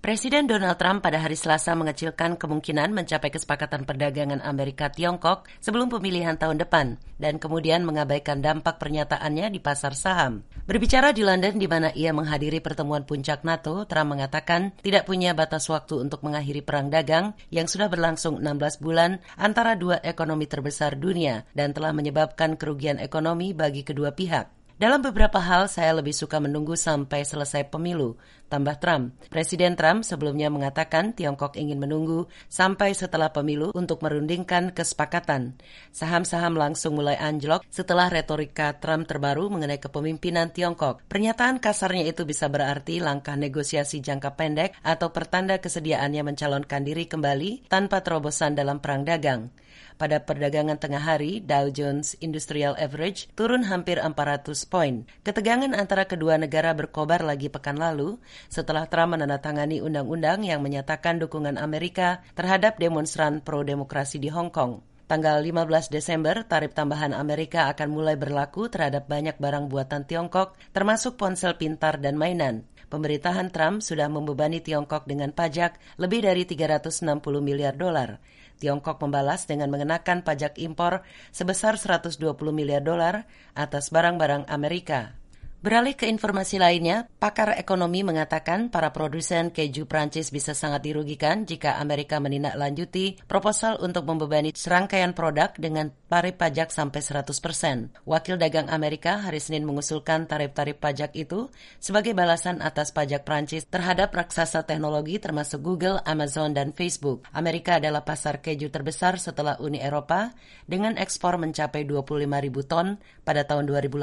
Presiden Donald Trump pada hari Selasa mengecilkan kemungkinan mencapai kesepakatan perdagangan Amerika-Tiongkok sebelum pemilihan tahun depan dan kemudian mengabaikan dampak pernyataannya di pasar saham. Berbicara di London di mana ia menghadiri pertemuan puncak NATO, Trump mengatakan tidak punya batas waktu untuk mengakhiri perang dagang yang sudah berlangsung 16 bulan antara dua ekonomi terbesar dunia dan telah menyebabkan kerugian ekonomi bagi kedua pihak. Dalam beberapa hal, saya lebih suka menunggu sampai selesai pemilu, tambah Trump. Presiden Trump sebelumnya mengatakan Tiongkok ingin menunggu sampai setelah pemilu untuk merundingkan kesepakatan. Saham-saham langsung mulai anjlok setelah retorika Trump terbaru mengenai kepemimpinan Tiongkok. Pernyataan kasarnya itu bisa berarti langkah negosiasi jangka pendek atau pertanda kesediaannya mencalonkan diri kembali tanpa terobosan dalam perang dagang. Pada perdagangan tengah hari, Dow Jones Industrial Average turun hampir 400 poin. Ketegangan antara kedua negara berkobar lagi pekan lalu setelah Trump menandatangani undang-undang yang menyatakan dukungan Amerika terhadap demonstran pro-demokrasi di Hong Kong. Tanggal 15 Desember, tarif tambahan Amerika akan mulai berlaku terhadap banyak barang buatan Tiongkok, termasuk ponsel pintar dan mainan. Pemerintahan Trump sudah membebani Tiongkok dengan pajak lebih dari 360 miliar dolar. Tiongkok membalas dengan mengenakan pajak impor sebesar 120 miliar dolar atas barang-barang Amerika. Beralih ke informasi lainnya, pakar ekonomi mengatakan para produsen keju Prancis bisa sangat dirugikan jika Amerika menindaklanjuti proposal untuk membebani serangkaian produk dengan tarif pajak sampai 100%. Wakil dagang Amerika hari Senin mengusulkan tarif-tarif pajak itu sebagai balasan atas pajak Prancis terhadap raksasa teknologi termasuk Google, Amazon, dan Facebook. Amerika adalah pasar keju terbesar setelah Uni Eropa dengan ekspor mencapai 25.000 ton pada tahun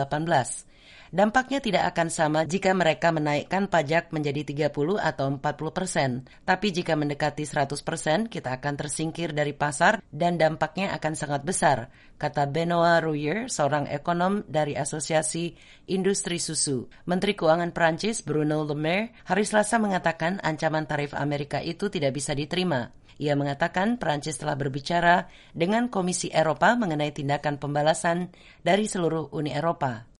2018. Dampaknya tidak akan sama jika mereka menaikkan pajak menjadi 30 atau 40%. Tapi jika mendekati 100%, kita akan tersingkir dari pasar dan dampaknya akan sangat besar, kata Benoit Rouyer, seorang ekonom dari Asosiasi Industri Susu. Menteri Keuangan Prancis Bruno Le Maire hari Selasa mengatakan ancaman tarif Amerika itu tidak bisa diterima. Ia mengatakan Prancis telah berbicara dengan Komisi Eropa mengenai tindakan pembalasan dari seluruh Uni Eropa.